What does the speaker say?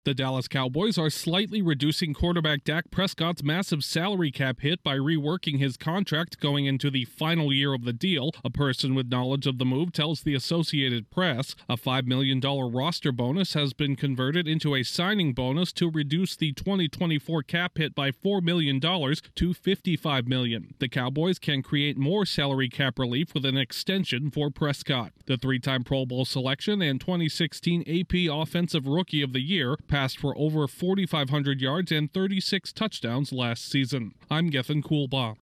The Dallas Cowboys are slightly reducing quarterback Dak Prescott's massive salary cap hit by reworking his contract going into the final year of the deal. A person with knowledge of the move tells the Associated Press a $5 million roster bonus has been converted into a signing bonus to reduce the 2024 cap hit by $4 million to $55 million. The Cowboys can create more salary cap relief with an extension for Prescott. The three-time Pro Bowl selection and 2016 AP Offensive Rookie of the Year passed for over 4,500 yards and 36 touchdowns last season. I'm Gethin Coolbaugh.